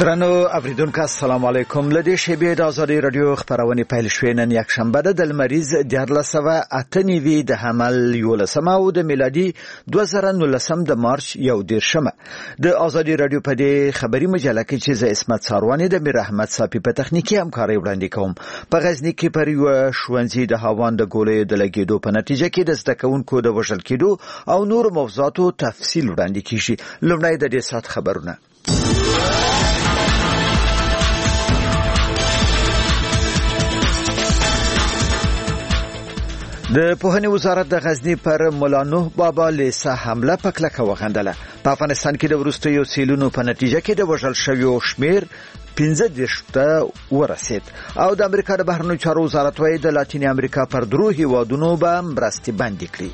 درنو اوریدونکو السلام علیکم. لدې شیبې د آزادي رادیو خبرونه پیل شوې. نن یک شنبه د لمریز 1498 د حمل 11 او د میلادي 2019 د مارچ 11 د آزادي رادیو په دې خبري مجله کې چې ز اسمت ساروانی د میر احمد صافي په تخنیکی همکاري وړاندې کوم. په غزنی کې پر یو شونځي د هاوان د ګولې د لګیدو په نتیجه کې د زده کوونکو د وژل کېدو او نور موضوعاتو تفصیل وړاندې کیږي. لومړی د دې سات خبرونه. د پوهنې وزارت د غزنی پر مولا نوح بابا لیسه حمله په کلکه وغندله. په افغانستان کې د وروستیو سیلونو په نتیجه کې د وژل شویو شمیر 15 ته ورسید او د امریکا د بهرنیو چارو وزارت وايي د لاتینې امریکا پر درو هیوادونو به مرستې بندي کړي.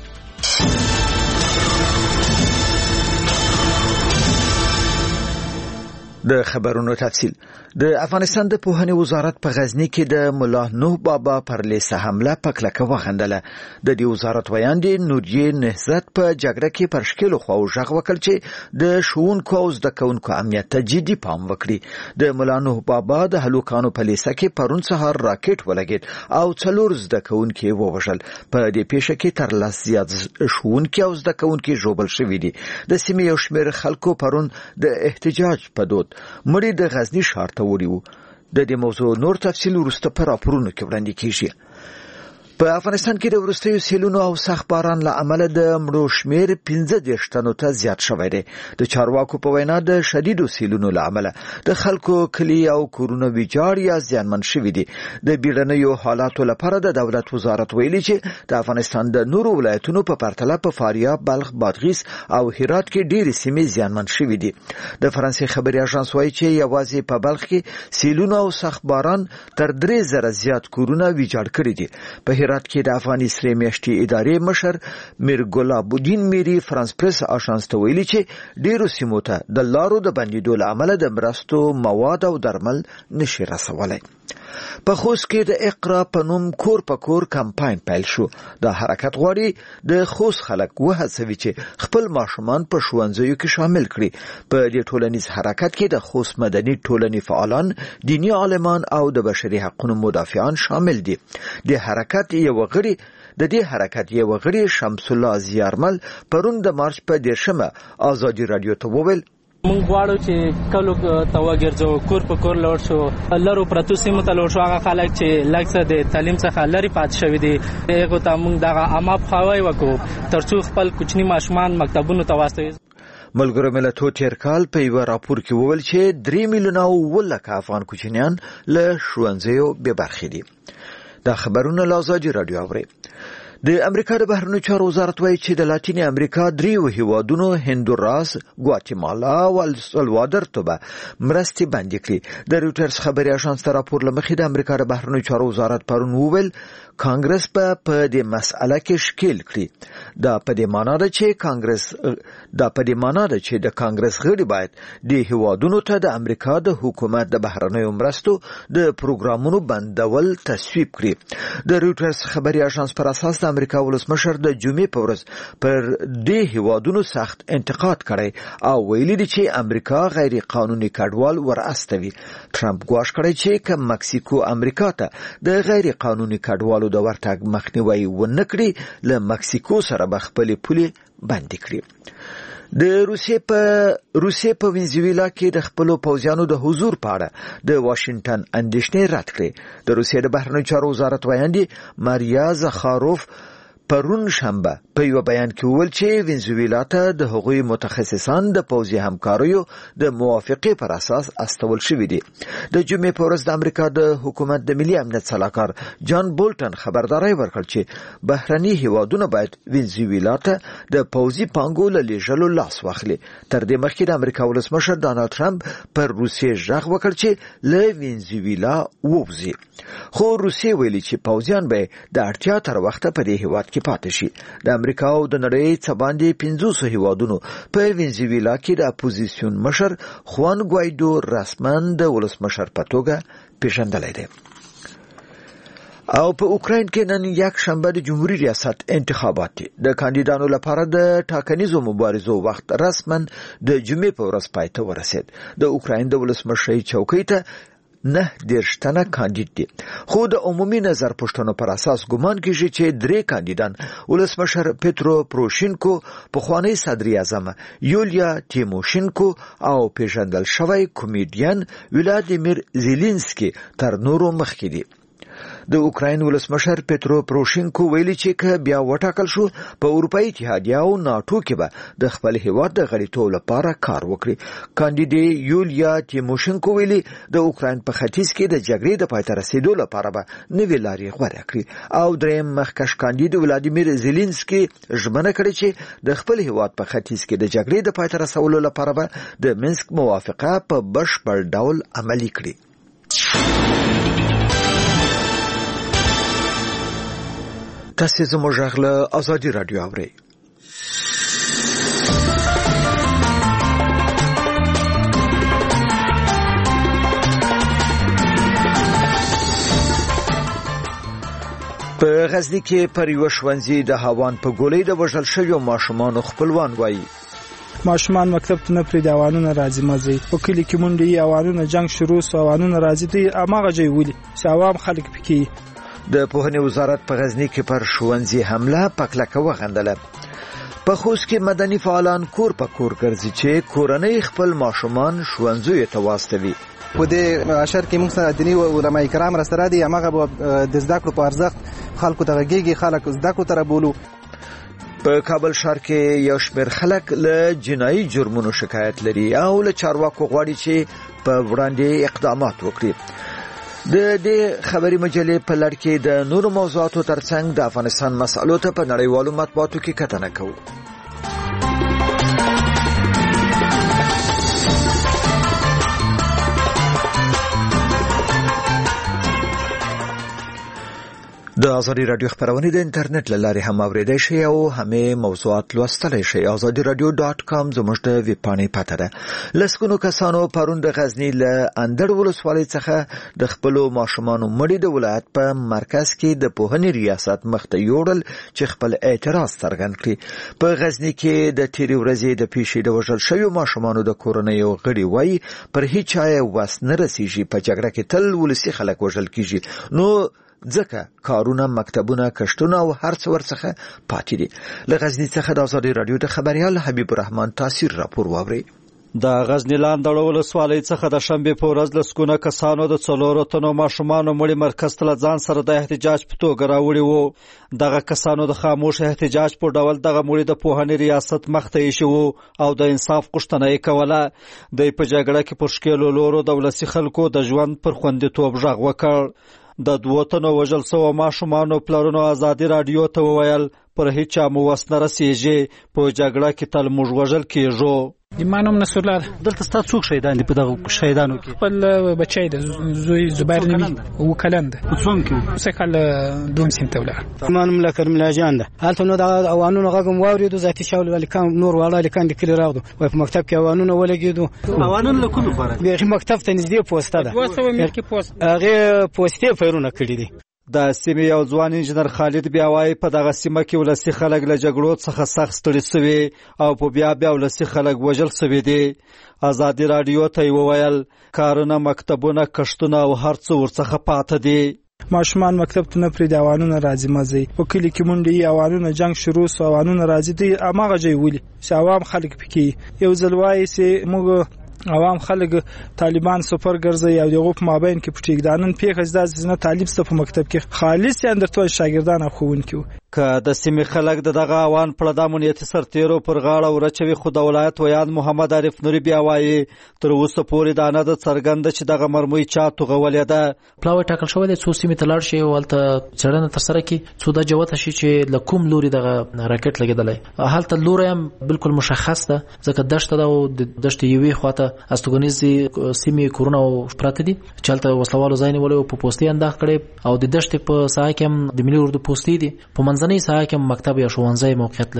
د خبرونو تفصیل. د افغانستان د پوهنې وزارت په غزنی کې د مولا نوح بابا پر لیسه حمله په کلکه وغندله. د دې وزارت ویاندې نوریه نهضت په جګړه کې پر شکل خو ژغ وکړ چې د شوونکو او زده کوونکو امنیت ته جدي پام وکړي. د مولا نوح بابا د هلوکانو په لیسه کې پرون سهار راکټ ولګید او 4 زده کوونکي ووژل. په دې پیښه کې تر 10 زیات شوونکي او زده کوونکي ژوبل شوي دي. د سیمې یو شمېر خلکو پرون د احتجاج په دود مړي د غزنی ښار ته وړي وو. د دې موضوع نور تفصیل وروسته په راپورونو کې وړاندې کیږي. په افغانستان کې د وروستیو سیلونو او سخت باران له امله د مړو شمیر 15 تنو ته زیات شوی دی. د چارواکو په وینا د شدیدو سیلونو له امله د خلکو کلی او کورونه ویجاړ یا زیانمن شوي دي. د بیړنیو حالاتو لپاره د دولت وزارت ویلي چې د افغانستان د نورو ولایتونو په پرتله په فاریاب، بلخ، بادغیس او هرات کې ډېرې سیمې زیانمن شوي دي. د فرانسې خبري اژانس وايي چې یوازې په بلخ کې سیلونو او سخت باران تر 3000 زیات کورونه ویجاړ کړي دي. په هرات کې د افغاني سرې میاشتې ادارې مشر میر ګلاب الدین میری فرانس پریس اژانس ته ویلي چې ډیرو سیمو ته د لارو د بندیدو له امله د مرستو مواد او درمل نشي رسولای. په خوست کې د اقرا په نوم کور په کور کمپاین پیل شو. د حرکت غواړي د خوست خلک وهڅوي چې خپل ماشومان په ښوونځیو کې شامل کړي. په دې ټولنیز حرکت کې د خوست مدني ټولنې فعالان، دینی عالمان او د بشري حقوقو مدافعان شامل دي. د دې حرکت یو غړي شمس الله زیارمل پرون د مارچ په 10 آزادي رادیو ته وویل مونږ غواړو چې کلو توګرځو کور په کور لور شو لرو پرتو سیمه ته لور شو. هغه خلک چې لکه د تعلیم څخه لري پات شوی دي هغه ته مونږ دغه عامه خوای وکړو ترڅو خپل کوچني ماشومان مکتبونو ته واستوي. ملګرو ملتونو تیر کال په یو راپور کې وویل چې 3 میلیونه ولکه افغان کوچنیان له ښوونځیو بې برخې دي. دا خبرونه له آزادي رادیو اوري. د امریکا د بهرنیو چارو وزارت وايي چې د لاتینې امریکا 3 هیوادونو هندوراس، ګواتیمالا او السلوادور ته به مرستې بندي کړي. د رویټرز خبري اژانس ته راپور لمخې د امریکا د بهرنیو چارو وزارت پرون وویل کانګرس په دې مسأله کې شکیل کړي. دا په دې معنی ده چې د کانګرس غړي باید د هیوادونو ته د امریکا د حکومت د بهرنیو مرستو د پروګرامونو بندول تصویب کړي. د رویټرز خبري اژانس پر اساس د امریکا ولسمشر د جمعې په ورځ پر دې هیوادونو سخت انتقاد کړی او ویلي دی چې امریکا غیر قانوني کډوال ورستوي. ټرمپ ګواښ کړی چې که مکسیکو امریکا ته د غیر قانوني کډوالو د ورتګ مخنیوي ونه کړي له مکسیکو سره به خپلې پولې بندي کړي. د روسیې په وینزویلا کې د خپل پوځیانو د حضور په اړه د واشنگټن اندېښنې رد کړې. د روسیې د بهرنیو چارو وزارت ویاندې ماریا زخاروف پرون شنبه په یو بیان کې وویل چې وینزویلا ته د هغوی متخصصان د پوځي همکاریو د موافقې پر اساس استول شوي دي. د جمعې په ورځ د امریکا د حکومت د ملي امنیت سلاکار جان بولټن خبرداري ورکړ چې بهرني هیوادونه باید وینزویلا ته د پوځي پانګو له لیږلو لاس واخلي. تر دې مخکې د امریکا ولسمشر ډانلډ ټرمپ پر روسیې ژغ وکړ چې له وینزویلا ووځي. خو روسیې ویلي چې پوځیان به د اړتیا تر وخته په دې هیواد کې پاتې شي. د امریکا او د نړۍ څخه باندې 500 هیوادونو په وینزویلا کې د اپوزیسیون مشر خوان ګوایدو رسمن د ولسمشر په توګه پیژندلی دی. او په اوکراین کې نن یک شنبه د جمهوریت ریاست انتخابات دي. د کاندیدانو لپاره د ټاکنیزو مبارزو وخت رسما د جمعې په ورځ پای ته ورسید. د اوکراین د ولسمشر چوکۍ ته 9 تنه کاندید دي، خو د عمومي نظر پوښتنو پر اساس ګمان کیږي چې 3 کاندیدان ولسمشر پترو پروشینکو، پخوانی صدر اعظم یولیا تیموشینکو او پیژندل شوی کمیډین ولادیمیر زيلینسکي تر نورو مخکې دي. د اوکراین ولسمشر پترو پروشینکو ویلي چې که بیا وټاکل شو په اروپאי اتحادیه او ناتو کې به د خپل هیواد د غړیتوب لپاره کار وکړي. کاندیدې یولیا تیموشینکو ویلي د اوکراین په ختیځ کې د جګړې د پای ته رسیدو لپاره به نوې لارې غوره کړي او دریم مخکښ کاندید ولادیمیر زيلینسکي ژمنه کړې چې د خپل هیواد په ختیځ کې د جګړې د پای ته رسولو لپاره به د منسک موافقه په بشپړ ډول عملي کړي. تاسو زموږ غږ آزادي رادیو اورئ. په غزنی کې پر یو ښوونځي د هاوان په ګولۍ د وژل شویو ماشومانو خپلوان وایي ماشومان مکتب ته نه پرې د اوانونه راځي مزي په کلی کې مونډي اوانونه جنگ شروع سو اوانونه راځي دی اماغه جوی ولي چې عوام خلک پکې. د پوهنې وزارت په غزنی کې پر ښوونځي حمله پکلکه وغندله. په خوست کې مدني فعالان کور په کور ګرځي چې کورنۍ خپل ماشومان ښوونځیو ته واستوي. په دې اشر کې موږ سره دیني علماء کرام را سره دي، هغه د زده کړو په ارزښت خلکو ته غږیږي، خلک زده کړو ته بولو. په کابل ښار کې یو شمېر خلک له جنایي جرمونو شکایت لري او له چارواکو غواړي چې په وړاندې اقدامات وکړي. د دې خبري مجلې په لړ کې د نورو موضوعاتو ترڅنګ د افغانستان مسألو ته په نړیوالو مطبوعاتو کې کتنه کوو. د آزادی رادیو خبرونه د انټرنیټ لارې هم اوریدای شئ او همې موضوعات لوستلای شئ. azadiradio.com زموږ د ویب پاڼې پته ده. لسګونو کسانو پرون د غزنی له اندړ ولسوالۍ څخه د خپلو ماشومانو مړي د ولایت په مرکز کې د پوهنې ریاست مخ ته یوړل چې خپل اعتراض څرګند کړي. په غزنی کې د تیرې ورځې د پیښې د وژل شویو ماشومانو د کورنیو غړي وایي پر هیڅ چا وس نه رسیږي. په جګړه کې تل ولسي خلک وژل کیږي، نو ځکه کارونه، مکتبونه، کشتونه او هر څه ورڅخه پاتې دي. له غزنی څخه د آزادي رادیو د خبريال حبیب الرحمن تاثیر راپور واوري. د غزنی لاندړ ولسوالۍ څخه د شنبې په ورځ لسګونه کسانو د 4 تنو ماشومانو مړي مرکز ته ځان سره د احتجاج په توګه راوړي وو. دغه کسانو د خاموش احتجاج په ډول دغه مړي د پوهنې ریاست مخ ته ایښي وو او د انصاف غوښتنه یې کوله. د په جګړه کې پر ښکېلو لورو د ولسي خلکو د ژوند پر خوندیتوب غږ وکړ. د 2 تنو وژل شوو ماشومانو پلرونو آزادي رادیو ته وویل پر هیڅ مو وس نه رسیږي، په جګړه کې تل موږ وژل کیږو. ایمانم نصر الله دلته ستاسو څوک شهیدان دي؟ په دغه شهیدانو کې خپل بچی د زوی زبیر نبی او کلند څوم کې څه کال دوم سنت ولا ایمانم لکر ملاجان ده هلته نو د اوانونو غږم واورېدو ذاتي شاول ولیکان نور والا لیکان د کلی راغدو وای په مکتب کې اوانونه ولګېدو. اوانونه کوم خبره به مکتب ته نږدې پوسټه ده 200 متر کې پوسټ هغه پوسټې پیرونه کړې دي. د سیمې یو ځوان انجنیر خالد بیاوای په دغه سیمه کې ولسی خلک له جګړو څخه سخت ستړي شوي او په بیا ولسی خلک وژل شوي دي. آزادي رادیو ته وویل کارونه، مکتبونه، کشتونه او هر څه ورڅخه پاتې دي. ماشومان مکتب ته نه پرې د اوانونه راځي مزي په کلی کې مونډي اوانونه جنگ شروع سو اوانونه راځي دی اماغه جوی ولي چې عوام خلک پکې. یو ځلوای سي موږ عوام خلک طالبان سفر ګرځي او دغه په مابین کې پټیګدانن پیښه ځدازنه طالب څخه په مکتب کې خالص اندرتون شاګردان خوونکو. که د سیمې خلک دغه اوان په د امنیتي سرتیرو پر غاړه ورچوي، خو د ولایت ویان محمد عارف نوري بیا وایي تر اوسه پورې دا نه ده څرګنده چې دغه مرمۍ چا توغولې ده. پلاوی ټاکل شوی دی څو سیمې ته لاړ شي او هلته څېړنه ترسره کړي څو دا جوته شي چې له کوم لوري دغه راکټ لګېدلی. هلته لوری هم بالکل مشخص ده ځکه دښته ده او د دښتې یوې خواته استوګنیزې سیمې کورونه پراته دي چې هلته وسلوالو ځای نیولی او په پوستې انداز کړی او د دښتې په ساحه کې هم د ملي اردو پوستې دي. په منځنۍ ساحه کې مکتب یا ښوونځی موقعیت لري.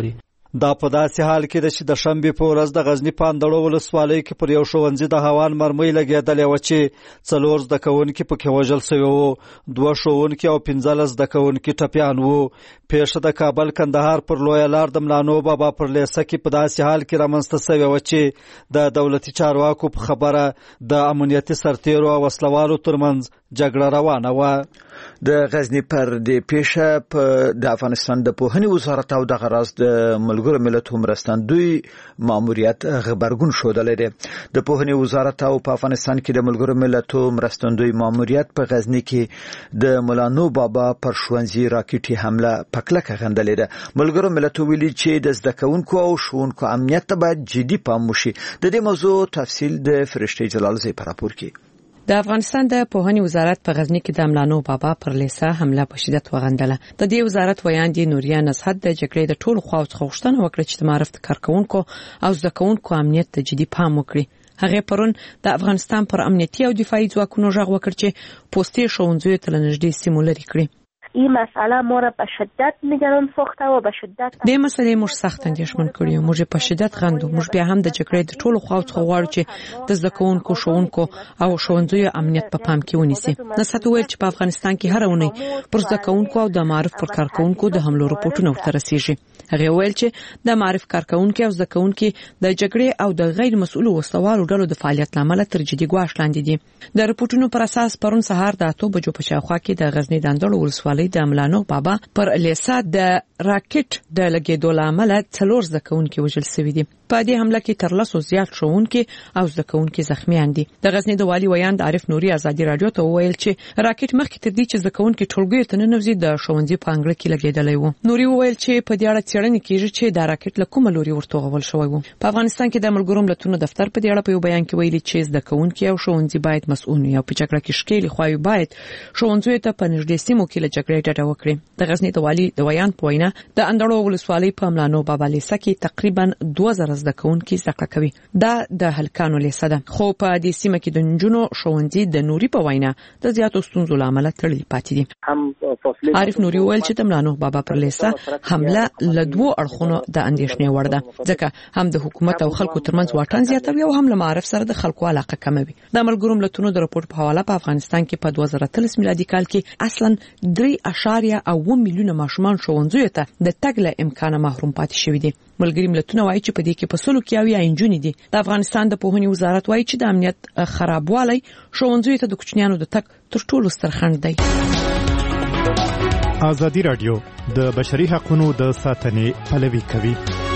دا په داسې حال کې ده چې د شنبې په ورځ د غزني په اندړو ولسوالۍ کې پر یو ښوونځي د هوان مرمۍ لګېدلې وه چې 4 زده کوونکي پکې وژل سوي وو، 2 ښوونکي او 15 زده کوونکي ټپیان وو. پیښه د کابل کندهار پر لویه لار د ملانو بابا پر لیسه کې په داسې حال کې رامنځته سوې وه چې د دولتي چارواکو په خبره د امنیتي سرتیرو او وسلوالو ترمنځ جګړه روانه وه. د غزنی پر د پیښه د افغانستان د پوهنې وزارت او د غراز د ملګرو ملتونو مرستندوی ماموریت خبرګون شودلې ده. د پوهنې وزارت او په افغانستان کې د ملګرو ملتونو مرستندوی ماموریت په غزنی کې د ملانو بابا پر ښوونځي راکټي حمله پکلکه غندلې ده. ملګرو ملتونو ویلي چې د زده کوونکو او ښوونکو امنیت ته باید جدي پام وشي. د دې موضوع تفصیل د فرشته جلال زی په راپور کې. د افغانستان د پوهنې وزارت په غزنی کې د ملانو بابا پر لیسه حمله په شدت وغندله. د دې وزارت ویاندې نوریا نصحت د جګړې د ټولو خواوو څخه غوښتنه وکړه چې د معرفت کارکونکو او زده کوونکو امنیت ته جدي پام وکړي. هغه پرون د افغانستان پر امنیتي او دفاعي ځواکونو غږ وکړ چې پوستې ښوونځیو ته نږدې سیمو لرې کړي. این مسئله ما را به شدت نگران ساخته و به شدت د مسئله موږ سخت اندېښمن کړی او موږ په شدت غندو. موږ بیا هم د جګړې د ټولو خواوو څخه غواړو چې د زده کوونکو، ښوونکو او ښوونځیو امنیت په پام کې ونیسي. نصحت ویل چې په افغانستان کې هر اونۍ پر زده کوونکو او د معرف پر کارکونکو د حملو رپورټونه ورته رسیږي. هغه ویل چې د معرف کارکونکو او زده کوونکو د جګړې او د غیر مسؤلو وسوالو ډلو د فعالیت لامل تر جدي ګواښ لاندې دي. د رپورټونو پر اساس پرون سهار د 8 بجو په شاوخوا کې د غزنی د اندړو ولسوالۍ د ملانو بابا پر لیسه د راکټ د لګېدو لامل 4 زده کوونکي وژل شوي دي. په دې حمله کې تر 100 زیات ښوونکي او زده کوونکي زخمیان دي. د غزنی د والي ویاند عارف نوري ازادي رادیو ته وویل چې راکټ مخکې تر دې چې زده کوونکي ټولګیو ته ننوځي د ښوونځي په انګړ کې لګېدلی و. نوري وویل چې په دې اړه څېړنې کېږي چې دا راکټ له کومه لوري ورتوغول شوی و. په افغانستان کې د ملګرو ملتونو دفتر په دې اړه په یو بیان کې ویلي چې زده کوونکي او ښوونځي باید مسؤل وي او په جګړه کې ښکېلې خواوې باید ښوونځیو ته په نږدې سیمو کې له جګړې ډډه وکړي. د غزنی د والي د ویاند په وینا د اندړو ولسوالۍ په ملانو بابا لیسه کې تقریبا 2000 زده کوونکي زده کړه کوي. دا د هلکانو لیسه ده، خو په دې سیمه کې د نجونو ښوونځي د نوري په وینا د زیاتو ستونزو لامل تړلي پاتې دي. عارف نوري ویل چې د ملانو بابا پر لیسه حمله له 2 اړخونو د اندېښنې وړ ده، ځکه هم د حکومت او خلکو ترمنځ واټن زیاتوي او هم له معرف سره د خلکو علاقه کموي. د ملګرو ملتونو د راپور په حواله په افغانستان کې په 2013 میلادي کال کې اصلا 3.1 میلیونه ماشومان ښوونځیو ته د تګ له امکانه محروم پاتې شوي دي. ملګري ملتونه وایي چې په دې کې په 100 انجونې دي. د افغانستان د پوهنې وزارت وایي چې د امنیت خرابوالی ښوونځیو ته د کوچنیانو د تګ تر ټولو ستر خنډ دی. ازادي رادیو د بشري حقوقو د ساتنې پلوي کوي.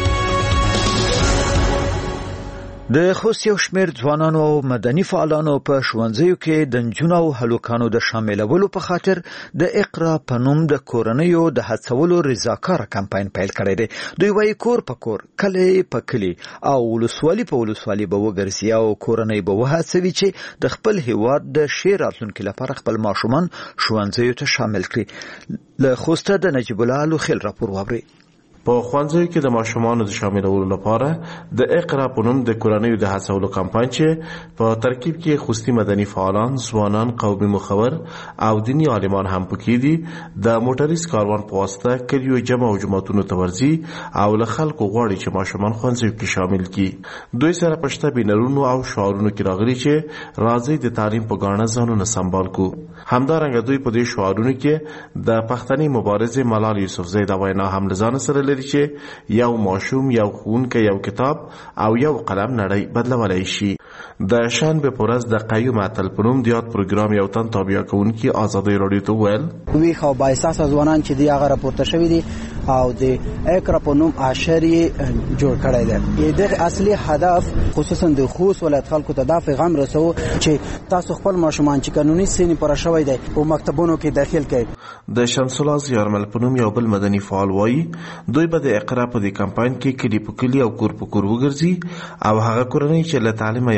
د خوست یو شمېر ځوانانو او مدني فعالانو په ښوونځیو کې د نجونو او هلکانو د شاملولو په خاطر د اقرا په نوم د کورنیو د هڅولو رضاکاره کمپاین پیل کړی دی. دوی وایي کور په کور، کلی په کلی او ولسوالي په ولسوالي به وګرځي او کورنۍ به وهڅوي چې د خپل هیواد د ښې راتلونکي لپاره خپل ماشومان ښوونځیو ته شامل کړي. له خوسته د نجیب الله لوخیل راپور واورئ. په ښوونځیو کې د ماشومانو د شاملولو لپاره د اقرا په نوم د کورنیو د هڅولو کمپاین چې په ترکیب کې خوستي مدني فعالان، ځوانان، قومي مخور او دیني عالمان هم پکې دي، د موټریز کاروان په واسطه کلیو جمع او جماعتونو ته ورځي او له خلکو غواړي چې ماشومان ښوونځیو کې شامل کړي. دوی سره پښته بینرونو او شعارونو کې راغلي چې راځي د تعلیم په ګاڼه ځانونه سمبال کو. همدارنګه دوی په دې شعارونو کې د پښتني مبارزې ملال یوسفزۍ د وینا هم لزان سره چې یو ماشوم، یو ښوونکی، یو کتاب او یو قلم نړۍ بدلولی شي. د شنبې په ورځ د قیوم اتل په نوم د یاد پروګرام یو تن تابع کوونکي ازادي رادیو ته وویل ویښ او بااحساسه ځوانان چې دی هغه راپورته شوي دي او د اقرا په نوم اشر یې جوړ کړی دی. د اصلي هدف خصوصا د خوست ولایت خلکو ته دا پیغام رسو چې تاسو خپل ماشومان چې قانوني سن پر شوی دی او مکتبونو کې داخل کړئ. د شمس الله زیارمل په نوم یو بل مدني فعال وایي دوی به د اقرا په دې کمپاین کې کلی په کلی او کور په کور وګرځي او هغه کورنۍ چې له تعلیم یو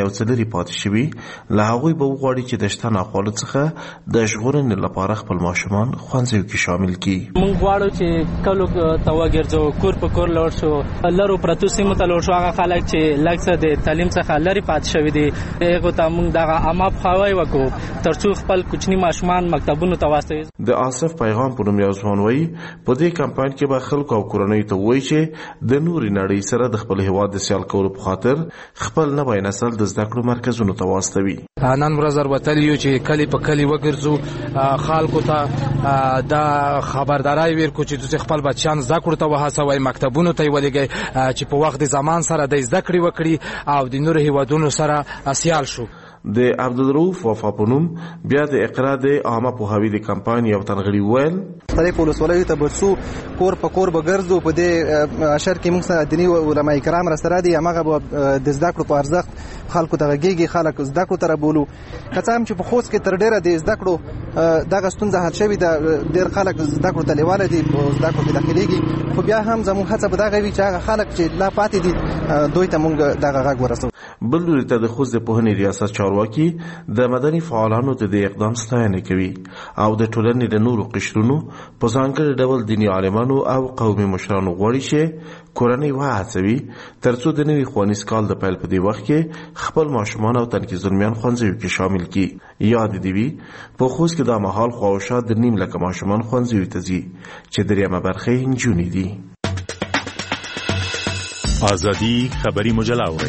یو څه لري پاتې شوي له هغوی به وغواړي چې د شته ناخوالو څخه د ژغورنې لپاره خپل ماشومان ښوونځیو کې شامل کړي. موږ غواړو چې کلو ته وګرځو، کور په کور لاړ شو، لرو پرتو سیمو ته لاړ شو. هغه خلک چې لږ څه د تعلیم څخه لرې پاتې شوي دي هغو ته موږ دغه عامه پوهاوی وکړو تر څو خپل کوچني ماشومان مکتبونو ته واستوي. د آصف پیغام په نوم یو ځوان وایي په دې کمپاین کې به خلکو او کورنیو ته وایي چې د نوري نړۍ سره د خپل هیواد د سیال کولو په خاطر خپل نوی نسل د زده کړو مرکزونو ته واستوي. نن ورځ وربتل یو چې کلی په کلی وګرځو، خلکو ته دا خبرداري ورکو چې خپل بچیان زده کړو ته وهڅوي، مکتبونو ته ولګي چې په وخت د زمان سره د زده کړې وکړي او د نور هیوادونو سره سیال شو. د عبدالرؤف وفا په نوم بیا د اقرا د عامه پوهاوي د کمپاین یو تنغړي ویل طریق ولسوالۍ ته برسو کور په کور بګرځو. په دې اشر کې موږ سره دینی علماء کرام را سره دي، هغه د زده کړو په ارزښت خلکو ته غږیږي، خلک زده کړو ته رابولو. که څه هم چې په خوست کې تر ډیره د زده کړو دغه ستونزه حل شوې ده، ډیر خلک زده کړو ته لیواله دي، په زده کړو کې داخليږي، خو بیا هم زموږ هڅه به دغه وي چې هغه خلک چې لا پاتې دي دوی ته موږ دغه غږ ورسوو. بل لوري ته د خوست د پوهنې ریاست چارواکي د مدني فعالانو ته د اقدام ستاینه کوي او د ټولنې د نورو قشرونو په ځانګړي ډول دیني عالمانو او قومي مشرانو غواړي چې کورنۍ وهڅوي ترڅو د نوي ښوونیز کال د پیل په دې وخت کې خپل ماشومان او تنکي زلمیان ښوونځیو کې شامل کړي. یاد دې وي په خوست کې دا مهال خواوشا د 9 لکه ماشومان ښوونځیو ته ځي چې دریمه برخه یې نجونې دي. ازادي خبری مجله اورئ.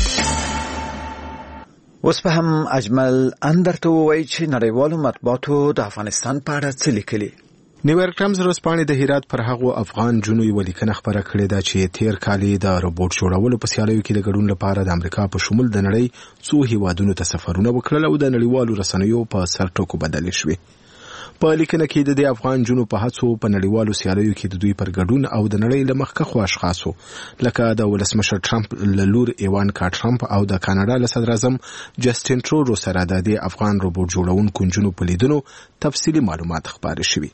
اوس په هم اجمل اندرته وایي چې نړیوالو مطبوعاتو د افغانستان په اړه څه لیکلي. نیویارک ټایمز ورځپاڼې د هرات پر هغو افغان جنوي ولیکنه خبره کړې ده چې تیر کال د روبوټ جوړولو په سیالیو کې د ګډون لپاره د امریکا په شمول د نړۍ څو هیوادونو ته سفرونه وکړل او د نړیوالو رسنیو په سر ټکو بدل شوې. په لیکنه کې د افغان جنوب په هڅو په نړیوالو سیالیو کې د دوی پر ګډون او د نړۍ له مخکښو اشخاصو لکه د ولسمشر ټرمپ له لور ایوانکا ټرمپ او د کاناډا له صدر اعظم جسټین ټرودو سره د افغان روبوټ جوړونکو نجونو په لیدنو تفصیلي معلومات خپاره شوي.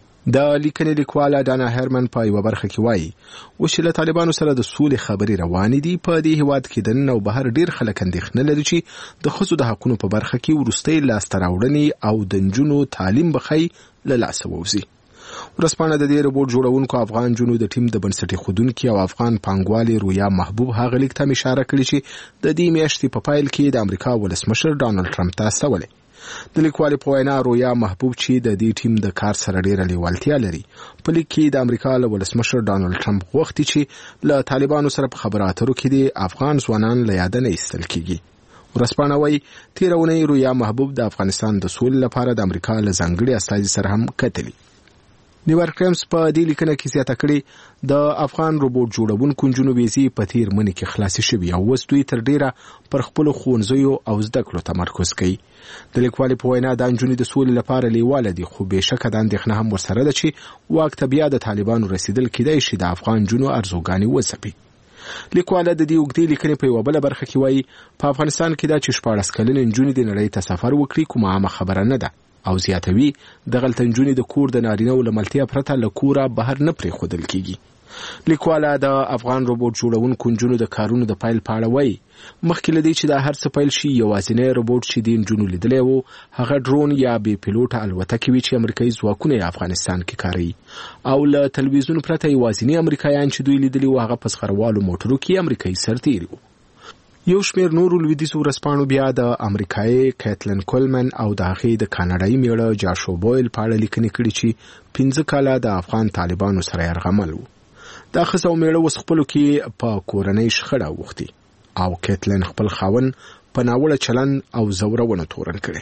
د لیکنې لیکواله دانا هرمن په یو برخه کې وایي چې له طالبانو سره د سولې خبرې روانې دي. په دې هیواد کې د نن او بهر ډیر خلک اندېښنه لري چې د ښځو د حقونو په برخه کې وروستۍ لاسته راوړنې او د نجونو تعلیم بخي له لاسه ووځي. ورځپاڼه د دې روبوټ جوړونکو افغان جنو د ټیم د بنسټ ایښودونکي او افغان پانګوالي رویا محبوب هغه لیک ته اشاره کړې چې د دې میاشتې په پایل کې د امریکا ولسمشر ډانلډ ټرمپ ته استولې. د لیکوالې په وینا رویا محبوب چې د دې ټیم د کار سره ډیره لیوالتیا لري په لیک کې د امریکا له ولسمشر ډانلډ ټرمپ غوښتي چې له طالبانو سره په خبرو اترو کې د افغان ځوانان له یاد نه ایستل کیږي. ورځپاڼه وایي تېره اونۍ رویا محبوب د افغانستان د سولې لپاره د امریکا له ځانګړي استازي سره هم کتلي. نیویارک ټایمز په دې لیکنه کې زیاته کړې د افغان روبوټ جوړونکو نجونو ویزې په تیر منې کې خلاصې شوې او اوس دوی تر ډیره پر خپلو ښوونځیو او زده کړو تمرکز کوي. د لیکوالې په وینا دا نجونې د سولې لپاره لیواله دي، خو بېشکه دا اندېښنه هم ورسره ده چې واک ته بیا د طالبانو رسیدل کیدای شي د افغان نجونو ارزوګانې وځپي. لیکواله د دې اوږدې لیکنې په یوه بله برخه کې وایي په افغانستان کې دا چې 14 کلنې نجونې د نړۍ ته سفر وکړي کومه عامه خبره نه ده او زیاتوي دغلته نجونې د کور د نارینه‌و له ملتیا پرته له کوره بهر نه پرېښودل کیږي. لیکواله د افغان روبوټ جوړونکو نجونو د کارونو د پیل په اړه وایي مخکې له دې چې دا هر څه پیل شي یوازینی روبوټ چې د نجونو لیدلی و هغه ډرون یا بې پیلوټه الوتکې وي چې امریکایي ځواکونه یې افغانستان کې کاروي او له تلویزیون پرته یوازینی امریکایان چې دوی لیدلي و هغه په زغروالو موټرو کې امریکایي سرتیري وو. یو شمېر نورو لویدیځو ورځپاڼو بیا د امریکایي کیتلن کولمن او د هغې د کاناډایي میړه جاشو بویل په اړه لیکنې کړي چې 15 کاله د افغان طالبانو سره یرغمل و. دا ښځه او میړه اوس خپلو کې په کورنۍ شخړه اوښتي او کیتلن خپل خاوند په ناوړه چلن او زورونه تورن کړي.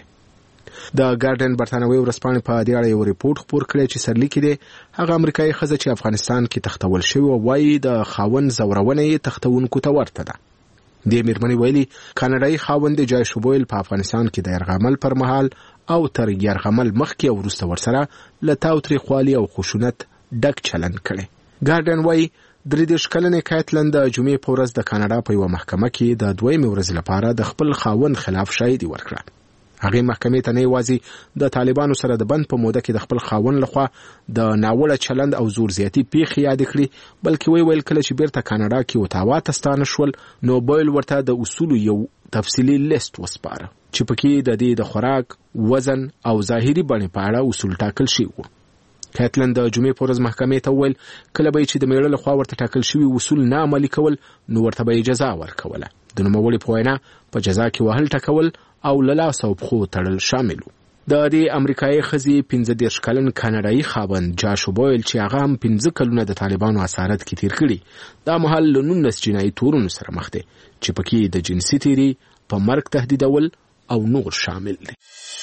د ګارډین برتانوي ورځپاڼې په دې اړه یو ریپورت خپور کړی چې سرلیکي دی هغه امریکایي ښځه چې افغانستان کې تختول شوې وایي د خاوند زورونه یې تختونکو ته ورته ده. د میرمنې ویلي کاناډایي خاوند جای شوبویل په افغانستان کې د یرغمل پر مهال او تر یرغمل مخکې او وروسته ورسره له تاوتریخوالي او خشونت ډک چلند کړی. ګارډین وایي 33 کلنې کیتلن د جمعې په ورځ د کاناډا په یوه محکمه کې د 2 ورځې لپاره د خپل خاوند خلاف شاهدي ورکړه. هغه محکمې ته نه یوازې د طالبانو سره د بند په موده کې د خپل خاوند لخوا د ناوړه چلند او زور زیاتی پیښې یاد کړې، بلکې ویل کله چې بیرته کاناډا کې اوتاوا ته ستانه شول نو بویل ورته د اصول یو تفصیلی لیست وسپاره چې پکې د دې د خوراک، وزن او ظاهري بڼې په اړه اصول ټاکل شوي وو. کیټلن د جمعې په ورځ محکمې ته وویل کله به چې د میړه لخوا ورته ټاکل شوي اصول نه عملي کول نو ورته به جزا ورکوله. د نوموړي په وینا په جزا کې وهل ټکول او له لاس او پښو تړل شامل وو. د دې امریکایي ښځې 15 کلن کاناډایي خاوند جاشو بویل چې هغه هم 15 کلونه د طالبانو اسارت کې تیر کړي، دا مهال له 19 جنایي تورونو سره مخ دی چې پکې د جنسي تیري، په مرګ تهدیدول او نور شامل دي.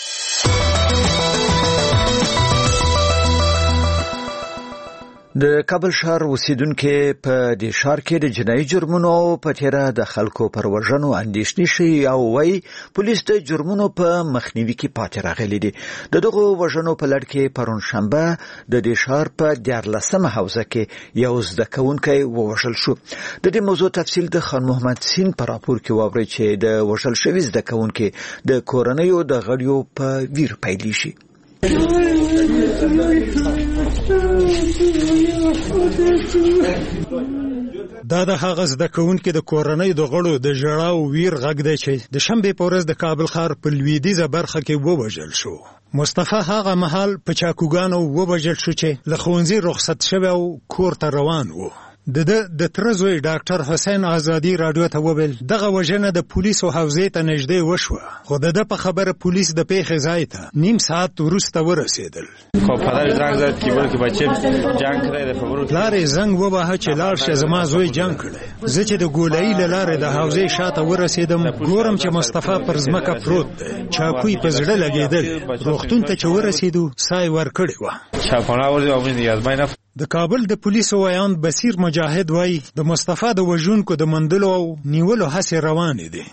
د کابل شهر اوسیدونکو په دې شهر کې د جنایي جرمونو په تیره د خلکو پر وژنو اندېښنې شي او وايي پولیس د جرمونو په مخنیوي کې پاتې راغلي دي. د دغو وژنو په لړ کې پرون شنبه د دې شهر په 14مه حوزه کې یو زده کوونکی ووژل شو. د دې موضوع تفصیل د خان محمد سین په راپور کې واوري چې د وژل شوي زده کوونکي د کورنیو د غړیو په ویر پیل شي. دا د هغه زده کوونکو د کورنۍ د غړو د ژړا او ویر غږ دی چې د شنبې په ورځ د کابل ښار په لویدیځه برخه کې ووژل شو. مصطفی هغه مهال په چاکوګانو ووژل شو چې له ښوونځي رخصت شوی او کور ته روان و. د تر زوی ډاکټر حسین آزادی رادیو ته وویل دغه وژنه د پولیسو حوزې ته نږدې وشوه، خو د په خبره پولیس د پیښې ځای ته نیم ساعت وروسته ورسېدل. خو پدر زنګ زد چې ورته بچي جنگ کړی د خبرو پلار زنګ ووهه چې لاړ شه زما زوی جنگ کړی. زه چې د ګولایي له لارې د حوزې شاته ورسېدم ګورم چې مصطفی پر ځمکه پروت دی، چاقوی په زړه لګېدل. روغتون ته چې ورسېدو سای ورکړې وه. چاپانه ورځ او مې یادمای نه. د کابل د پولیسو ویاند بصیر مجاهد وایي د مصطفی د وژونکو د مندلو او نیولو هڅې روانې دي.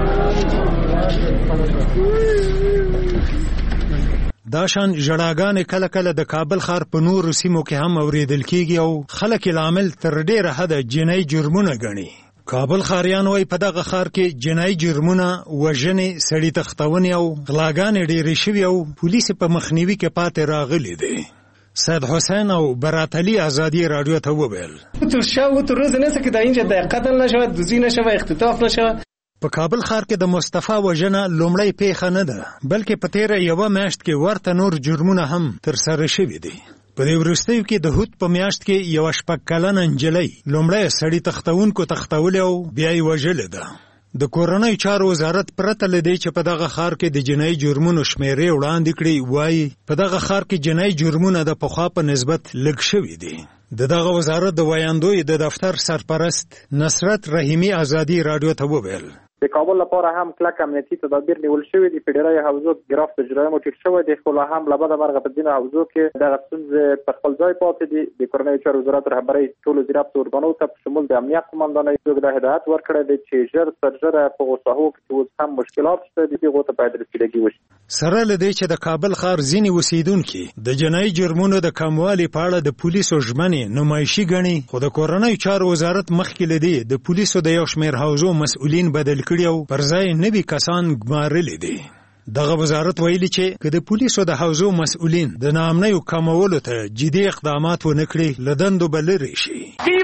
دا شان ژړاګانې کله کله د کابل ښار په نورو سیمو کې هم اورېدل کېږي او خلک یې لامل تر ډېره حده جنایي جرمونه ګڼي. کابل ښاریان وایي په دغه ښار کې جنایي جرمونه، وژنې، سړي تښتونې او غلاګانې ډېرې شوي او پولیس په مخنیوي کې پاتې راغلي دي. سید حسین او برات علی آزادی رادیو ته وویل تر شاو تر روز نه سکه دا اینجا د قتل نشو، دوزی نشو، اختطاف نشو. په کابل ښار کې د مصطفی وژنه لومړی پیښه نه ده، بلکې په تیره یوه میاشت کې ورته نور جرمونه هم ترسره شوي دي. په دې وروستیو کې د هوت په میاشت کې یوه 6 کلنه نجلۍ لومړی سړي تښتونکو تښتولې او بیا یې وژلې ده. د کورنۍ چارو وزارت پرته له دې چې په دغه ښار کې د جنایي جرمونو شمیرې وړاندې کړي وایي په دغه ښار کې جنایي جرمونه د پخوا په نسبت لږ شوي دي. د دغه وزارت د ویاندوی د دفتر سرپرست نصرت رحیمی آزادی رادیو ته وویل د کابل لپاره هم کلک امنیتي تدابیر نیول شوي دي. په ډیری حوزو ګراف د جرایمو ټیټ شوی دی، خو لا هم له بده مرغه په ځینو حوزو کې دغه ستونزې په خپل ځای پاتې دي. د کورنیو چارو وزارت رهبرۍ ټولو ضربت اورګانو ته په شمول د امنیت قومندانۍ څخه د هدایت ورکړی دی چې ژر تر ژره په غوساهو کې اوس هم مشکلات شته دي، هغو ته باید رسیدګي وشي. سره له دې چې د کابل ښار ځینې اوسیدونکي د جنایي جرمونو د کموالي په اړه د پولیسو ژمنې نمایشي ګڼي، خو د کورنیو چارو وزارت مخکې له دې د پولیسو د یو شمېر حوزو مسؤلین بدل کړي او پر ځای نوي کسان ګمارلي دي. دغه وزارت ویلي چې که د پولیسو د حوزو مسؤلین د ناامنیو کمولو ته جدي اقدامات ونه کړي له دندو به لرې شي.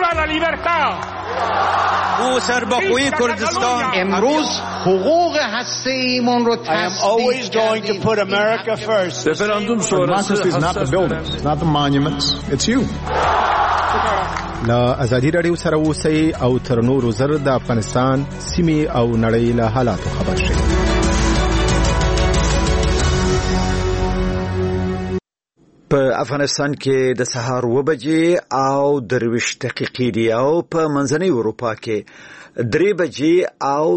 او سربخوی کردستان امروز حقوق هسته‌ایمون رو تصدیق کردیم. لا ازادي رادیو سره اوسئ او تر نورو زر د افغانستان سیمې او نړۍ له حالاتو خبر شئ. په افغانستان کې د سهار 2 بجې او 23 دقیقې دي او په منځنۍ اروپا کې 3 بجې او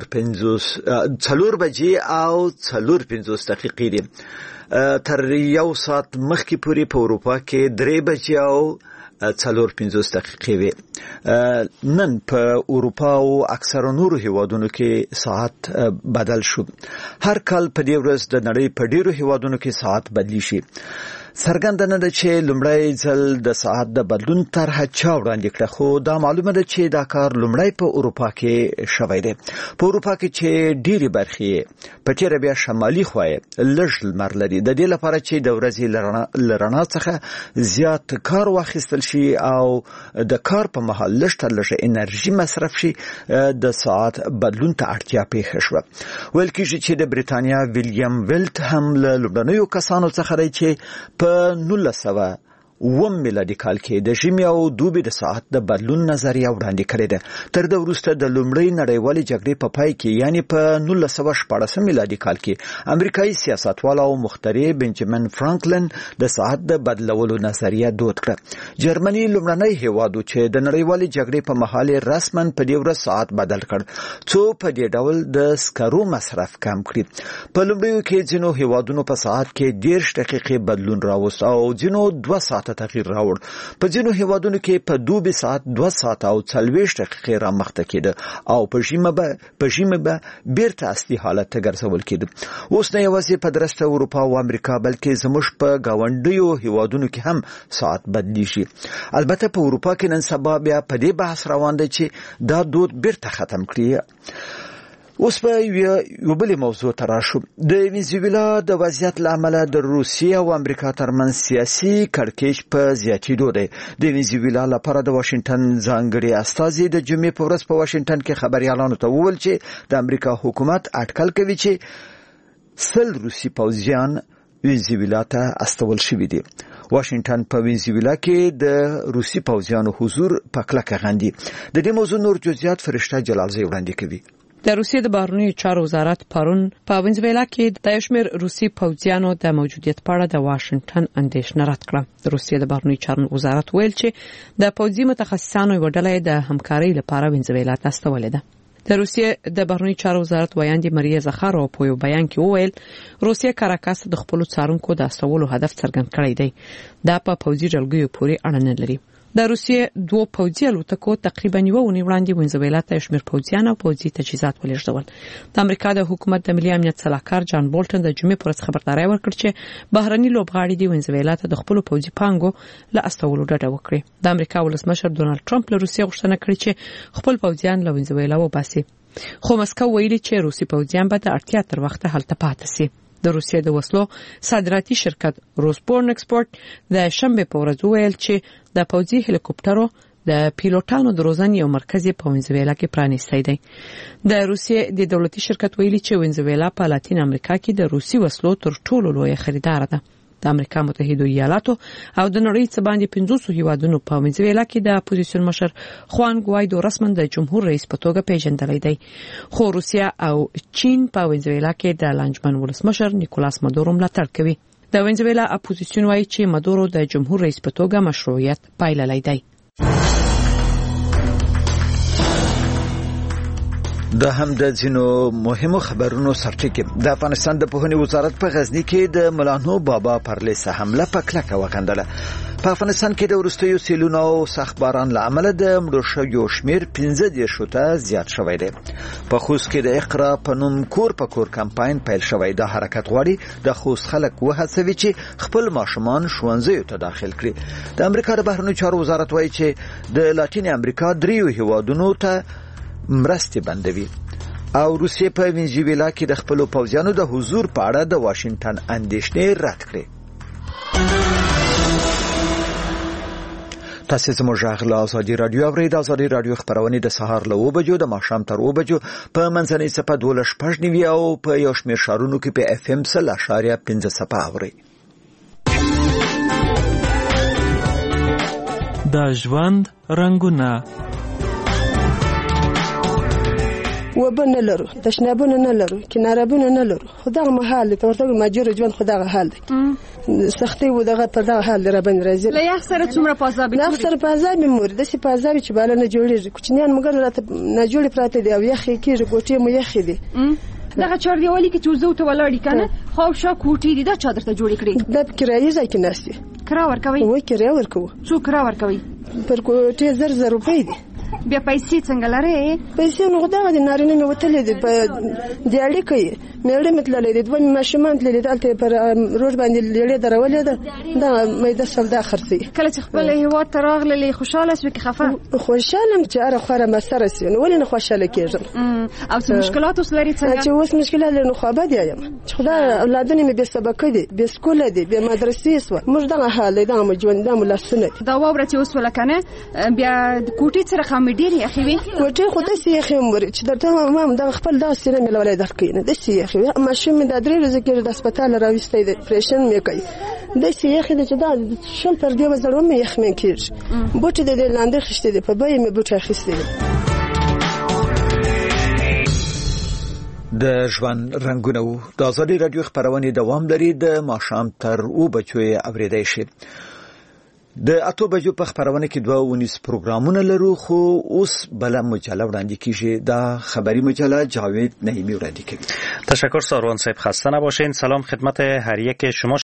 4 بجې او 4 دقیقې دي. تر یو ساعت مخکې پورې په اروپا کې 3 بجې او 4 دقیقې وي. نن په اروپا او اکثر نورو هیوادونو کې ساعت بدل شو. هر کال په دې ورځ د نړۍ په ډیرو هیوادونو کې ساعت بدلی شي. څرګنده نه ده چې لومړی ځل د ساعت د بدلون طرحه چا وړاندې کړه، خو دا معلومه ده چې دا کار لومړی په اروپا کې شوی دی. په اروپا کې چې ډېرې برخې په تیره بیا شمالي خوا لږ لمر لري، د دې لپاره چې د ورځې له رڼا څخه زیات کار واخیستل شي او د کار په مهال لږ تر لږه انرژي مصرف شي، د ساعت بدلون ته اړتیا پیښه شوه. ویل کېږي چې د بریتانیا ویلیام ویلټ هم له لومړنیو کسانو څخه دی چې په 1900 میلادي کال کې د ژمي او دوبي د ساعت د بدلون نظریه وړاندې کړې ده. تر د وروسته د لومړۍ نړیوالې جګړې په پای کې یعنی په 1914 میلادي کال کې امریکایي سیاستوال او مخترع بنجامین فرانکلن د ساعت د بدلولو نظریه دود کړه. جرمني لومړنی هیواد چې د نړیوالې جګړې په مهال رسما په دې ورځ ساعت بدل کړ څو په دې ډول د سکرو مصرف کم کړي. په لومړیو کې ځینو هیوادونو په ساعت کې 10 دقیقې بدلون راوست او ځینو 2 ساعت تغییر راوړ. په ځینو هیوادونو کې په دوبي ساعت 2 ساعت او 40 دقیقې را مخته کېده او په ژمي به بیرته اصلي حالت ته ګرځول کېده. اوس نه یوازې په درسته اروپا او امریکا بلکې زموږ په گاونډیو هیوادونو کې هم ساعت بدلیږي. البته په اروپا کې نن سبا بیا په دې بحث روان دی چې دا دود بیرته ختم کړي. اوس په یو بل موضوع ته راشو. د وینزویلا د وضعیت له امله د روسیې او امریکا ترمنځ سیاسي کړکېچ په زیاتېدو دی. د وینزویلا لپاره د واشنگټن ځانګړي استازي د جمعې په ورځ په واشنگټن کې خبريالانو ته وویل چې د امریکا حکومت اټکل کوي چې 100 روسي پوځیان وینزویلا ته استول شوي دي. واشنگټن په وینزویلا کې د روسي پوځیانو حضور په کلکه غندي. د دې موضوع نور جزئیات فرشته جلالزی وړاندې کوي. د روسیې د بهرنیو چارو وزارت پرون په وینزویلا کې د شمیر روسي پوځیانو د موجودیت په اړه د واشنگټن اندېښنه رد کړه. د روسیې د بهرنیو چارو وزارت ویل چې د پوځي متخصصانو یو ډله د همکارۍ لپاره وینزویلا ته استولې ده. د روسیې د بهرنیو چارو وزارت ویاندې ماریا زخارova په یو بیان کې وویل روسیې کاراکاس د خپل څارونکو د استولو هدف څرګند کړی دی. دا په پوځي ډلګیو پورې اړه نه لري. د روسیې 2 پوځي الوتکو تقریبا یو ونی وړاندې وینزویلا ته شمیر پوځیان او پوځي تجهیزات ولېږدول. د امریکا د حکومت د ملي امنیت صلاحکار جان بولټن د جمعې پر خبرداري ورکړ چې بهرني لوبغاړي د وینزویلا ته د خپل پوځي پانګو له استولو ډډه وکړي. د امریکا ولسمشر ډونالد ټرمپ له روسیې غوښتنه کړې چې خپل پوځیان له وینزویلا وباسي، خو مسکو ویلي چې روسي پوځیان به د اړتیا تر وخته هلته پاتې سي. د روسیې د وسلو صادراتي شرکت روسبورن ایکسپورت د شنبه په ورځ ویل چې د پوځي هلیکوپټرو د پیلوټانو د روزنې یو مرکز په وینزویلا کې پرانیستی دی. د روسیې د دولتي شرکت ویلي چې وینزویلا په لاتین امریکا کې د روسي وسلو تر ټولو لوی خریدار ده. د امریکا متحده ایالاتو او د نړۍ څخه باندې 500 هیوادونو په وینزویلا کې د اپوزیسیون مشر خوان ګوایدو رسمن د جمهور رئیس په توګه پیژندل دی. خو روسیا او چین په وینزویلا کې د لانجمن ولسمشر نیکولاس مادورو ملاتړ کوي. د وینزویلا اپوزیسیون وايي چې مادورو د جمهور رئیس په توګه مشروعیت پایللی دی. د هم د ځینو مهمو خبرونو سرټکی. د افغانستان د پوهنې وزارت په غزنی کې د ملانو بابا پرلیسه حمله په کلکه وغندله. په افغانستان کې د وروستیو سیلونو او سخت باران له امله د مړو شویو شمیر 15 ته زیات شوی دی. په خوست کې د اقرا په نوم کور په کور کمپاین پیل شوی. د حرکت غواړي د خوست خلک وهڅوي چې خپل ماشومان ښوونځیو ته داخل کړي. د امریکا د بهرنیو چارو وزارت وایي چې د لاتین امریکا 3 هیوادونو ته مرستې بندوي او روسیې په وینزویلا کې د خپل پوځیانو د حضور په اړه د واشنگټن اندېښنې رد کړې. تاسو زموږ غږ له ازادي رادیو اورئ. د ازادي رادیو خبرونه د سهار له 9 بجو د ماښام تر 2 بجو په منځنۍ څپه 12.9 او په یو شمېر ښارونو کې په اف ام 0.5 اورئ. د ژوند رنگونه وبه نه لرو، تشنابونه نه لرو، کنارابونه نه لرو. خدای محال ته ورته ماجور ژوند خدای حال دی. سختي و دغه په دغه حال را باندې راځي. له یخ سره څومره پازابي نه سره پازابي مور د سي پازابي چې بالا نه جوړیږي. کوچنیان مګر راته نه جوړي پراته دی او یخ کېږي ګوټې مو یخ دي. دغه چاردیوالي کې چې زو ته ولاړی کنه خو شا کوټی دي دا چادر ته جوړی کړی. د کرایي ځای کې ناشتي کرا ورکوي. وای کرا ورکو. څو کرا ورکوي؟ پر کوټه 1000 روپۍ دي. بیا پیسې څنګه لري؟ پیسې نو غدا دي نارینه مې وتلې دي په دیالي کوي مېړه متللې دي دوه ماشومان تللې دلته پر روډ باندې لړې درولې ده دا مې د سودا خرڅي. کله چې خپل هیواد ته راغلې خوشاله شو کې خفه؟ خوشاله چې اره خوره مسره سي نو ولې نه خوشاله کېږم. او څه مشکلات اوس لري څنګه؟ چې اوس مشکلات لري نو خو به دي یم چې خدا اولادونه مې به سبق دي به سکول دي به مدرسې سو موږ دغه حال دی دغه ژوند دغه لاسونه دا وره چې اوس ولکنه بیا کوټې سره خامې ډېری اخیوي کوټې خو د سي خمر چې درته ما د خپل داس سره مې لولای درکینه د سي خو ماشوم د درې ورځې کې د هسپتال راوستي د پرېشن مې کوي د سي خو د چې دا شل پر دی وزړو مې یخمن کېږي بوټي د لاندې خشته دی په بای مې بوټي اخیستي. د ژوند رنگونه وو د ازادي رادیو خبرونه دوام لري د ماښام تر 2 بجو اوریدای شي. د 8 بجو په خبرونه کې 2 پروګرامونه لرو خو اوس بل مجله وړاندې کیږي دا خبری مجله جاوید نعیمی وړاندې کوي. تشکر ساروان صاحب خسته نباشین. سلام خدمت هر یک شما